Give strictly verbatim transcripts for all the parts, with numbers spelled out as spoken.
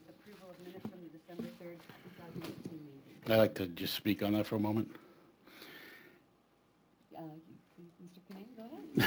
approval of minutes from the December third, two thousand eighteen meeting. I'd like to just speak on that for a moment. Uh, you- Mister Canning, go ahead.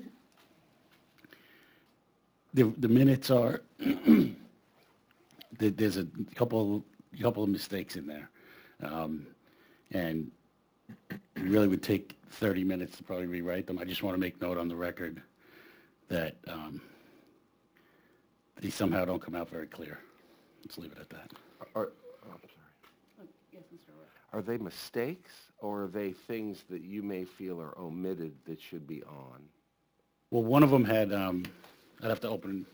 The, the minutes are, there- there's a couple, couple of mistakes in there. Um, And it really would take thirty minutes to probably rewrite them. I just want to make note on the record that um, they somehow don't come out very clear. Let's leave it at that. Are, oh, I'm sorry. Oh, yes, Mister Rourke. Are they mistakes, or are they things that you may feel are omitted that should be on? Well, one of them had, um, I'd have to open,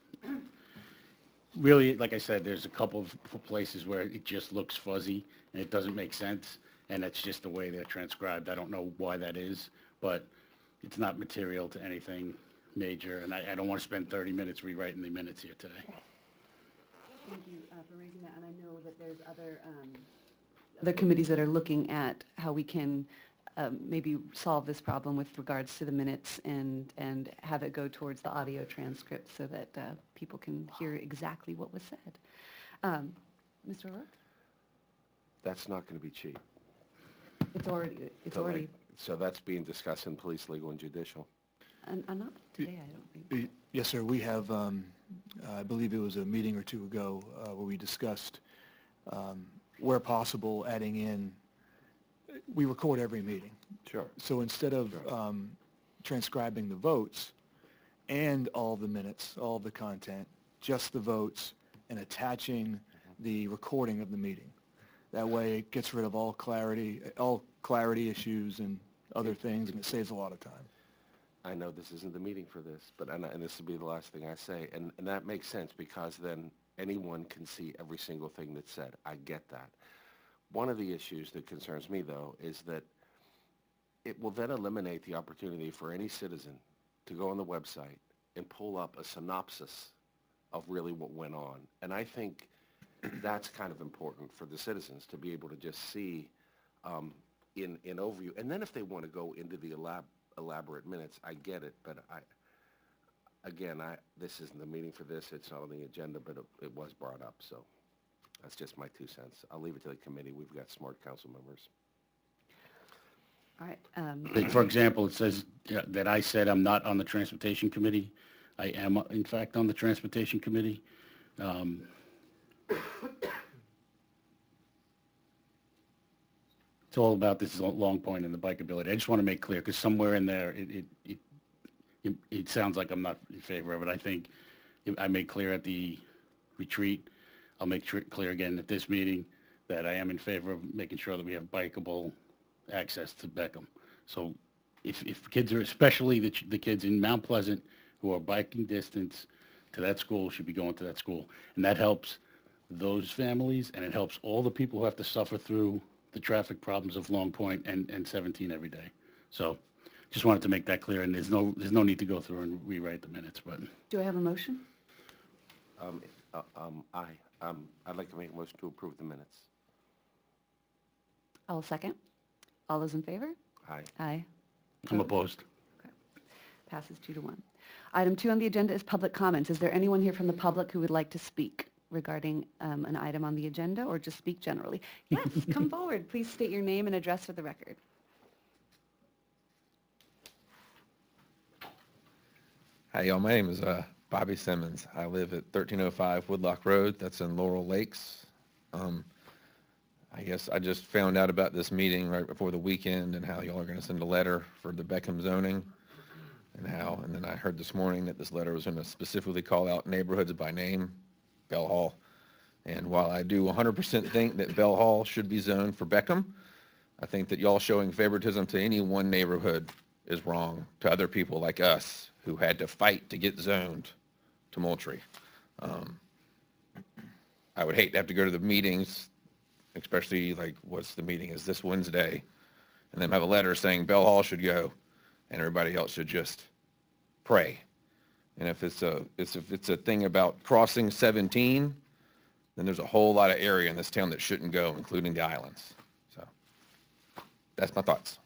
really, like I said, there's a couple of places where it just looks fuzzy and it doesn't make sense, and that's just the way they're transcribed. I don't know why that is, but it's not material to anything major, and I, I don't want to spend thirty minutes rewriting the minutes here today. Thank you uh, for raising that, and I know that there's other, um, other committees that are looking at how we can um, maybe solve this problem with regards to the minutes and, and have it go towards the audio transcript so that uh, people can hear exactly what was said. Um, Mister Rourke? That's not going to be cheap. It's already, it's So, like, already, So that's being discussed in police, legal, and judicial. and, and not today, I don't think. Y- Yes, sir. We have, um, I believe it was a meeting or two ago uh, where we discussed, um, where possible, adding in, we record every meeting. Sure. So instead of Sure. um, transcribing the votes and all the minutes, all of the content, just the votes, and attaching the recording of the meeting. That way it gets rid of all clarity, all clarity issues and other things, and it saves a lot of time. I know this isn't the meeting for this, but, and, and this will be the last thing I say, and, and that makes sense because then anyone can see every single thing that's said. I get that. One of the issues that concerns me, though, is that it will then eliminate the opportunity for any citizen to go on the website and pull up a synopsis of really what went on. And I think that's kind of important for the citizens to be able to just see um, in, in overview. And then if they want to go into the elab- elaborate minutes, I get it. But I, again, I, this isn't the meeting for this. It's not on the agenda, but it, it was brought up. So that's just my two cents. I'll leave it to the committee. We've got smart council members. All right, um, Like, for example, it says uh, that I said I'm not on the Transportation Committee. I am, in fact, on the Transportation Committee. Um, It's all about this Long Point and the bikeability. I just want to make clear, because somewhere in there, it, it, it, it, it sounds like I'm not in favor of it. I think if I made clear at the retreat, I'll make tr- clear again at this meeting that I am in favor of making sure that we have bikeable access to Beckham. So if, if kids are, especially the, ch- the kids in Mount Pleasant who are biking distance to that school, should be going to that school. And that helps those families, and it helps all the people who have to suffer through the traffic problems of Long Point and, and seventeen every day. So just wanted to make that clear, and there's no, there's no need to go through and rewrite the minutes, but do I have a motion? Um, uh, um, I, um, I'd like to make a motion to approve the minutes. I'll second. All those in favor? Aye. Aye. I'm opposed. Passes two to one. Item two on the agenda is public comments. Is there anyone here from the public who would like to speak regarding um, an item on the agenda, or just speak generally? Yes, come forward. Please state your name and address for the record. Hi, y'all. My name is uh, Bobby Simmons. I live at thirteen oh five Woodlock Road. That's in Laurel Lakes. Um, I guess I just found out about this meeting right before the weekend and how y'all are going to send a letter for the Beckham zoning and how, and then I heard this morning that this letter was going to specifically call out neighborhoods by name, Bell Hall. And while I do one hundred percent think that Bell Hall should be zoned for Beckham, I think that y'all showing favoritism to any one neighborhood is wrong to other people like us who had to fight to get zoned to Moultrie. Um, I would hate to have to go to the meetings, especially like what's the meeting is this Wednesday, and then have a letter saying Bell Hall should go and everybody else should just pray. And if it's a, it's if it's a thing about crossing seventeen, then there's a whole lot of area in this town that shouldn't go, including the islands. So that's my thoughts.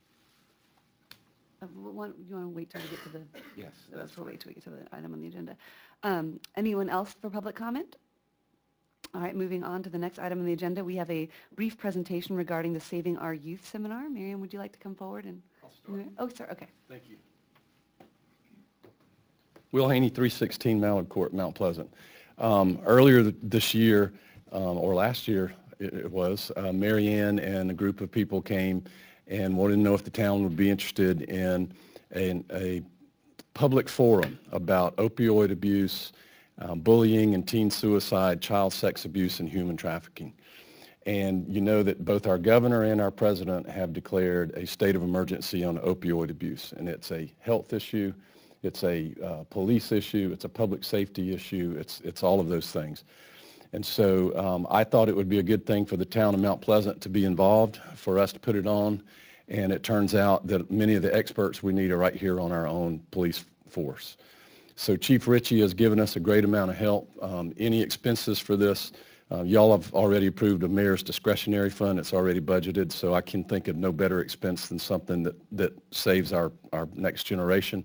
Uh, one- You want to wait till we get to the, Yes, let's that's we'll fine. wait till we get to the item on the agenda. Um, Anyone else for public comment? All right, moving on to the next item on the agenda, we have a brief presentation regarding the Saving Our Youth seminar. Miriam, would you like to come forward and? I'll start. Oh, sorry, okay. Thank you. Will Haney, three sixteen Mallard Court, Mount Pleasant. Um, earlier th- this year, um, or last year it, it was, uh, Mary Ann and a group of people came and wanted to know if the town would be interested in a, a public forum about opioid abuse, um, bullying and teen suicide, child sex abuse, and human trafficking. And you know that both our governor and our president have declared a state of emergency on opioid abuse, and it's a health issue, it's a uh, police issue, it's a public safety issue, it's, it's all of those things. And so um, I thought it would be a good thing for the town of Mount Pleasant to be involved, for us to put it on, and it turns out that many of the experts we need are right here on our own police force. So Chief Ritchie has given us a great amount of help. Um, any expenses for this, uh, y'all have already approved a mayor's discretionary fund. It's already budgeted, so I can think of no better expense than something that, that saves our, our next generation.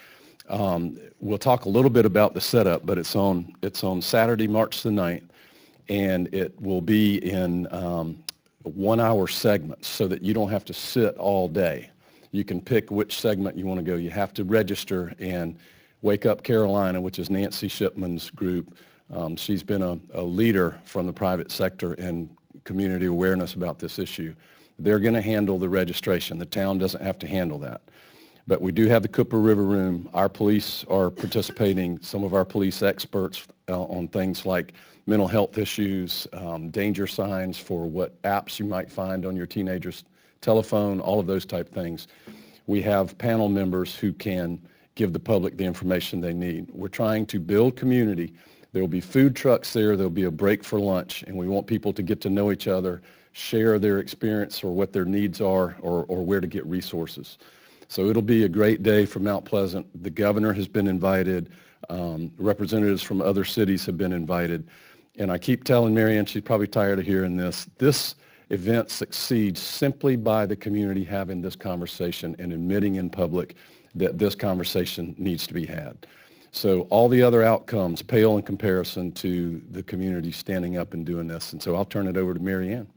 Um, we'll talk a little bit about the setup, but it's on, it's on Saturday, March the ninth, and it will be in um, one-hour segments so that you don't have to sit all day. You can pick which segment you want to go. You have to register, and Wake Up Carolina, which is Nancy Shipman's group, um, she's been a, a leader from the private sector in community awareness about this issue. They're going to handle the registration. The town doesn't have to handle that. But we do have the Cooper River Room. Our police are participating, some of our police experts uh, on things like mental health issues, um, danger signs for what apps you might find on your teenager's telephone, all of those type things. We have panel members who can give the public the information they need. We're trying to build community. There will be food trucks there. There'll be a break for lunch, and we want people to get to know each other, share their experience or what their needs are, or, or where to get resources. So it'll be a great day for Mount Pleasant. The governor has been invited. Um, representatives from other cities have been invited. And I keep telling Mary Ann, she's probably tired of hearing this, this event succeeds simply by the community having this conversation and admitting in public that this conversation needs to be had. So all the other outcomes pale in comparison to the community standing up and doing this. And so I'll turn it over to Mary Ann.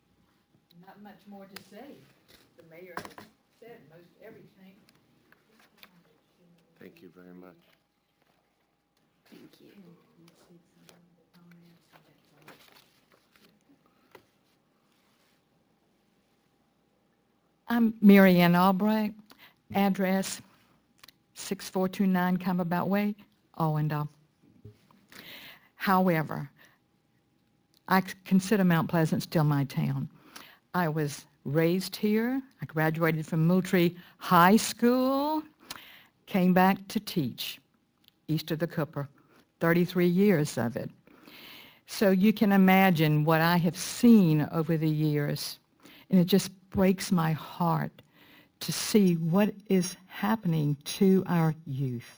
Not much more to say. The mayor has said most everything. Thank you very much. Thank you. I'm Mary Ann Albright, address six four two nine Combabout Way, Allendale. However, I c- consider Mount Pleasant still my town. I was raised here. I graduated from Moultrie High School, came back to teach east of the Cooper, thirty-three years of it. So you can imagine what I have seen over the years, and it just breaks my heart to see what is happening to our youth.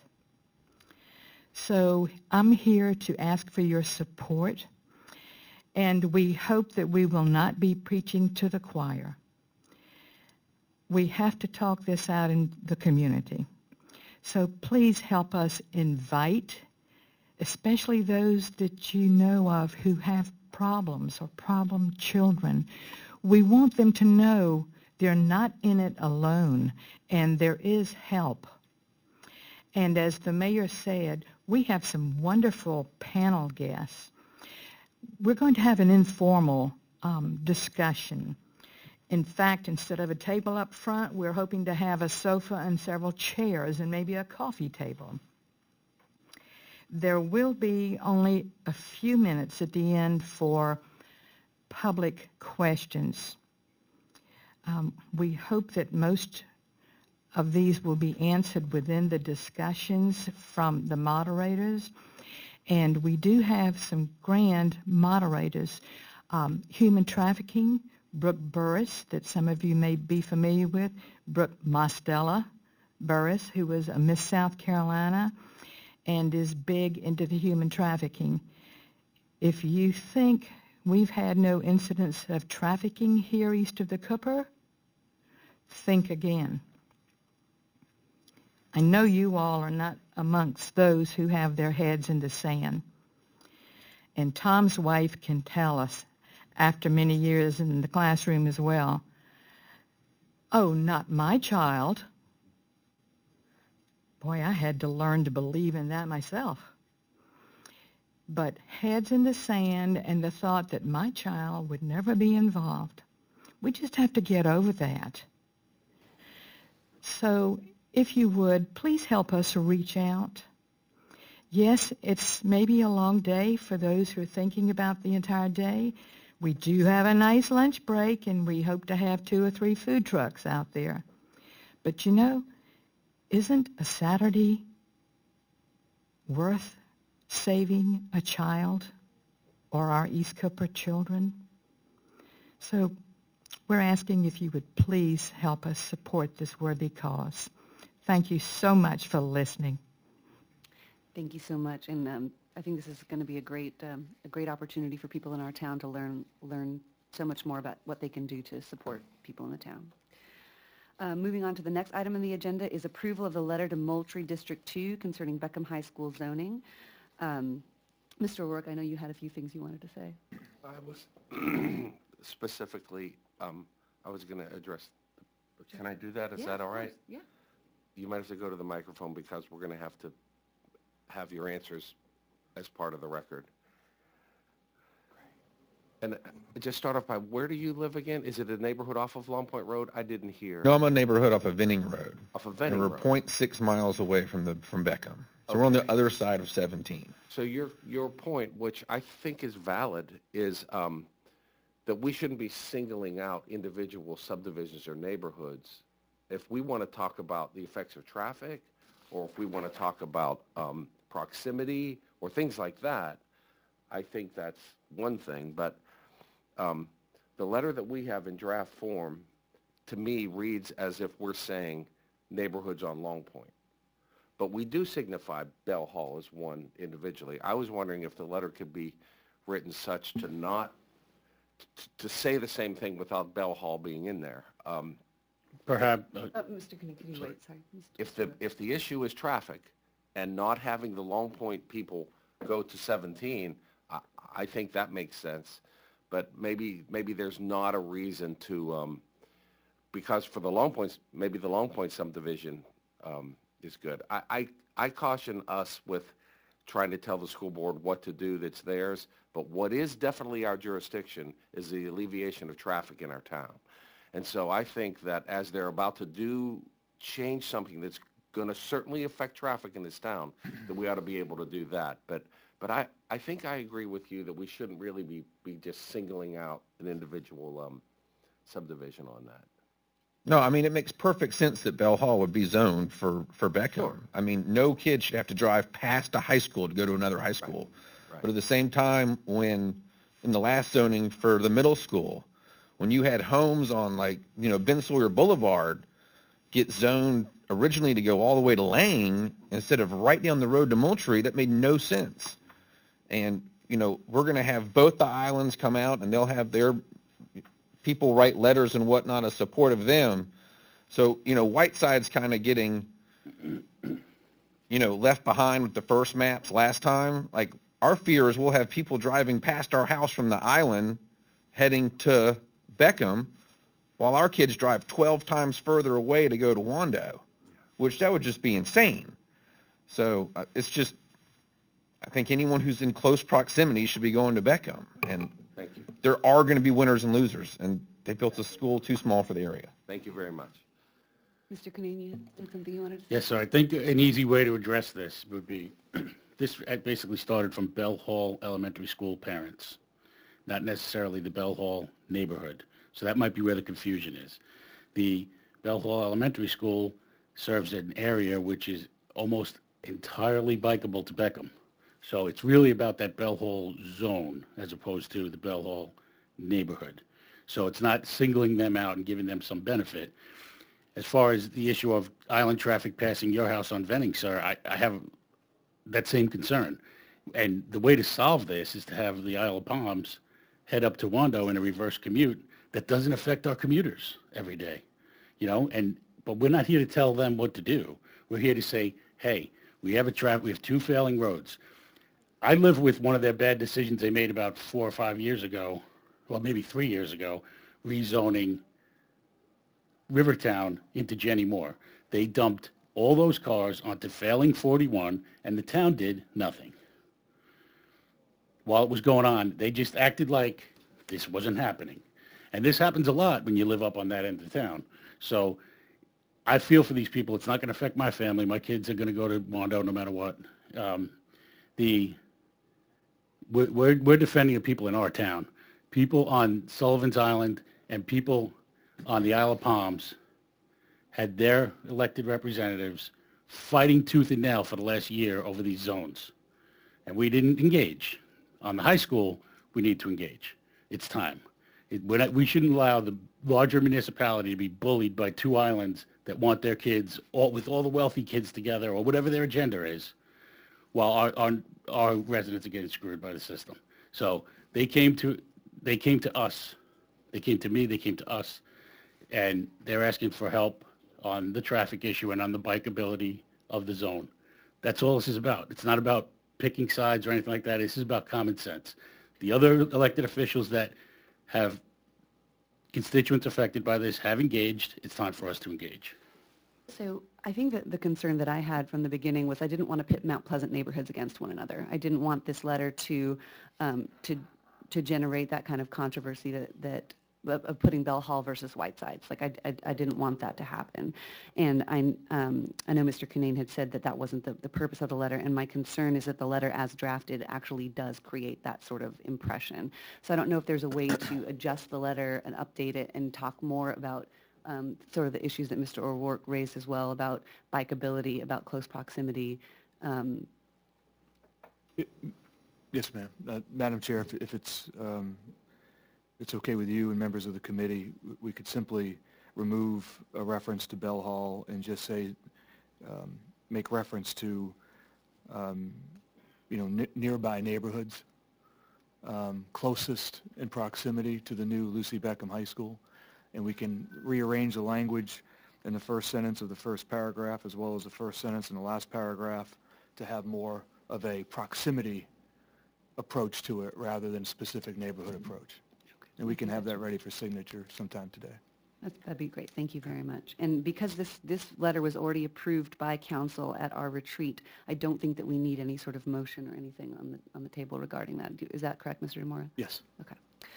So I'm here to ask for your support, and we hope that we will not be preaching to the choir. We have to talk this out in the community. So please help us invite, especially those that you know of who have problems or problem children. We want them to know they're not in it alone, and there is help. And as the mayor said, we have some wonderful panel guests. We're going to have an informal um, discussion. In fact, instead of a table up front, we're hoping to have a sofa and several chairs and maybe a coffee table. There will be only a few minutes at the end for public questions. Um, we hope that most of these will be answered within the discussions from the moderators. And we do have some grand moderators. Um, human trafficking, Brooke Burris, that some of you may be familiar with, Brooke Mostella Burris, who was a Miss South Carolina and is big into the human trafficking. If you think we've had no incidents of trafficking here east of the Cooper, think again. I know you all are not amongst those who have their heads in the sand. and Tom's wife can tell us, after many years in the classroom as well, oh, not my child. Boy, I had to learn to believe in that myself. But heads in the sand and the thought that my child would never be involved. We just have to get over that. So if you would, please help us reach out. Yes, it's maybe a long day for those who are thinking about the entire day. We do have a nice lunch break, and we hope to have two or three food trucks out there. But you know, isn't a Saturday worth saving a child or our East Cooper children? So we're asking if you would please help us support this worthy cause. Thank you so much for listening. Thank you so much, and um, I think this is going to be a great, um, a great opportunity for people in our town to learn, learn so much more about what they can do to support people in the town. Uh, moving on to the next item on the agenda is approval of the letter to Moultrie District two concerning Beckham High School zoning. Um, Mister O'Rourke, I know you had a few things you wanted to say. I was specifically, um, I was going to address, can I do that? Is Yeah, that of all right? course. Yeah. You might have to go to the microphone because we're going to have to have your answers as part of the record. And uh, just start off by, where do you live again? Is it a neighborhood off of Long Point Road? I didn't hear. No, I'm a neighborhood off of Venning Road. Off of And Venning we're Road. point six miles away from the, from Beckham. So we're on the Okay. other side of seventeen. So your, your point, which I think is valid, is um, that we shouldn't be singling out individual subdivisions or neighborhoods. If we want to talk about the effects of traffic, or if we want to talk about um, proximity, or things like that, I think that's one thing. But um, the letter that we have in draft form, to me, reads as if we're saying neighborhoods on Long Point. But we do signify Bell Hall as one individually. I was wondering if the letter could be written such to not, t- to say the same thing without Bell Hall being in there. Um, Perhaps, uh, Uh, Mister Can you, can you wait? Sorry. Mister If the, if the issue is traffic and not having the Long Point people go to seventeen, I, I think that makes sense. But maybe, maybe there's not a reason to, um, because for the Long Points, maybe the Long Point subdivision um, is good. I, I, I caution us with trying to tell the school board what to do that's theirs, but what is definitely our jurisdiction is the alleviation of traffic in our town. And so I think that as they're about to do, change something that's going to certainly affect traffic in this town, that we ought to be able to do that. But, but I, I think I agree with you that we shouldn't really be, be just singling out an individual um, subdivision on that. No, I mean, it makes perfect sense that Bell Hall would be zoned for, for Beckham. Sure. I mean, no kid should have to drive past a high school to go to another high school. Right. But at the same time, when, in the last zoning for the middle school, when you had homes on, like, you know, Ben Sawyer Boulevard get zoned originally to go all the way to Lang instead of right down the road to Moultrie, that made no sense. And, you know, we're going to have both the islands come out, and they'll have their people write letters and whatnot of support of them. So, you know, Whiteside's kind of getting, you know, left behind with the first maps last time. Like, our fear is we'll have people driving past our house from the island heading to Beckham while our kids drive twelve times further away to go to Wando, which that would just be insane. So uh, it's just, I think anyone who's in close proximity should be going to Beckham. And Thank you. there are going to be winners and losers, and they built a school too small for the area. Thank you very much. Mister Canaan, you had something you wanted to say? yes, so I think an easy way to address this would be, this basically started from Bell Hall Elementary School parents, not necessarily the Bell Hall neighborhood. So that might be where the confusion is. The Bell Hall Elementary School serves an area which is almost entirely bikeable to Beckham. So it's really about that Bell Hall zone as opposed to the Bell Hall neighborhood. So it's not singling them out and giving them some benefit. As far as the issue of island traffic passing your house on Venning, sir, I, I have that same concern. And the way to solve this is to have the Isle of Palms head up to Wando in a reverse commute that doesn't affect our commuters every day, you know, and, but we're not here to tell them what to do. We're here to say, hey, we have a traffic, we have two failing roads. I live with one of their bad decisions they made about four or five years ago, well, maybe three years ago, rezoning Rivertown into Jenny Moore. They dumped all those cars onto failing forty-one, and the town did nothing. While it was going on, they just acted like this wasn't happening. And this happens a lot when you live up on that end of town. So I feel for these people. It's not going to affect my family. My kids are going to go to Wando no matter what. Um, the we're, we're, we're defending the people in our town. People on Sullivan's Island and people on the Isle of Palms had their elected representatives fighting tooth and nail for the last year over these zones. And we didn't engage. On the high school, we need to engage. It's time. It, we're not, we shouldn't allow the larger municipality to be bullied by two islands that want their kids, all, with all the wealthy kids together, or whatever their agenda is, while our, our, our residents are getting screwed by the system. So they came to, they came to us. They came to me, they came to us, and they're asking for help on the traffic issue and on the bikeability of the zone. That's all this is about. It's not about picking sides or anything like that. This is about common sense. The other elected officials that have constituents affected by this have engaged. It's time for us to engage. So I think that the concern that I had from the beginning was I didn't want to pit Mount Pleasant neighborhoods against one another. I didn't want this letter to um, to to generate that kind of controversy that that of putting Bell Hall versus Whitesides. Like I, I, I didn't want that to happen. And I, um, I know Mister Kinane had said that that wasn't the, the purpose of the letter, and my concern is that the letter as drafted actually does create that sort of impression. So I don't know if there's a way to adjust the letter and update it and talk more about um, sort of the issues that Mister O'Rourke raised as well about bikeability, about close proximity. Um, Yes, ma'am. Uh, Madam Chair, if, if it's um, it's okay with you and members of the committee, w- we could simply remove a reference to Bell Hall and just say, um, make reference to, um, you know, n- nearby neighborhoods, um, closest in proximity to the new Lucy Beckham High School. And we can rearrange the language in the first sentence of the first paragraph as well as the first sentence in the last paragraph to have more of a proximity approach to it rather than specific neighborhood approach. And we can have that ready for signature sometime today. That's- That'd be great. Thank you very much. And because this, this letter was already approved by council at our retreat, I don't think that we need any sort of motion or anything on the, on the table regarding that. Do- Is that correct, Mister DeMora? Yes. Okay.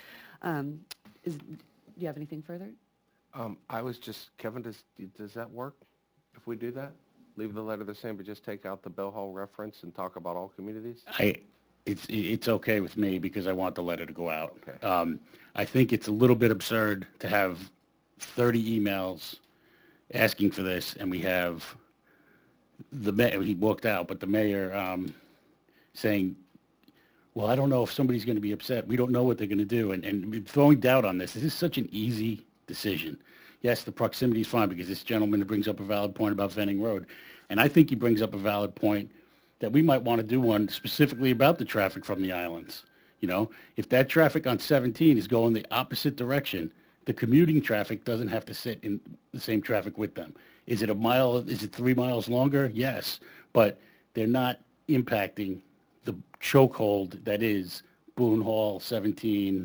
Um, is, do you have anything further? Um, I was just, Kevin, does, does that work if we do that? Leave the letter the same, but just take out the Bell Hall reference and talk about all communities? I, it's, it's okay with me because I want the letter to go out. Okay. Um, I think it's a little bit absurd to have thirty emails asking for this, and we have the mayor, he walked out, but the mayor um, saying, well, I don't know if somebody's going to be upset. We don't know what they're going to do. And, and throwing doubt on this, this is such an easy decision. Yes, the proximity is fine because this gentleman brings up a valid point about Venning Road. And I think he brings up a valid point that we might want to do one specifically about the traffic from the islands. You know, if that traffic on seventeen is going the opposite direction, the commuting traffic doesn't have to sit in the same traffic with them. Is it a mile, is it three miles longer? Yes, but they're not impacting the chokehold that is Boone Hall seventeen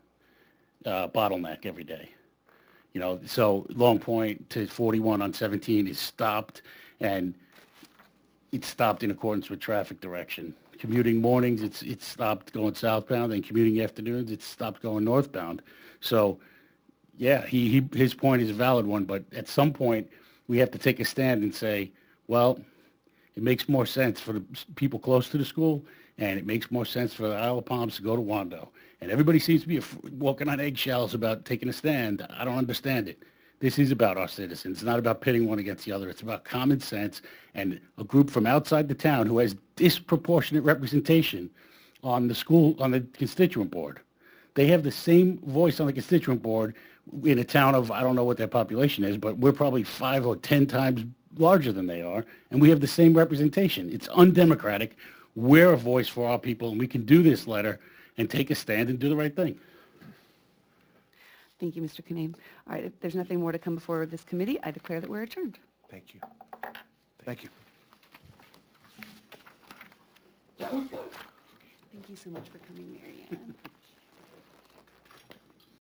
uh, bottleneck every day. You know, so Long Point to forty-one on seventeen is stopped, and it's stopped in accordance with traffic direction. Commuting mornings, it's it's stopped going southbound, and commuting afternoons, it's stopped going northbound. So, yeah, he, he his point is a valid one, but at some point we have to take a stand and say, well, it makes more sense for the people close to the school, and it makes more sense for the Isle of Palms to go to Wando. And everybody seems to be af- walking on eggshells about taking a stand. I don't understand it. This is about our citizens. It's not about pitting one against the other. It's about common sense and a group from outside the town who has disproportionate representation on the school, on the constituent board. They have the same voice on the constituent board in a town of, I don't know what their population is, but we're probably five or ten times larger than they are, and we have the same representation. It's undemocratic. We're a voice for our people, and we can do this letter and take a stand and do the right thing. Thank you, Mister Kinane. All right, if there's nothing more to come before this committee, I declare that we're adjourned. Thank you. Thank you. you so much for coming, Mary Ann.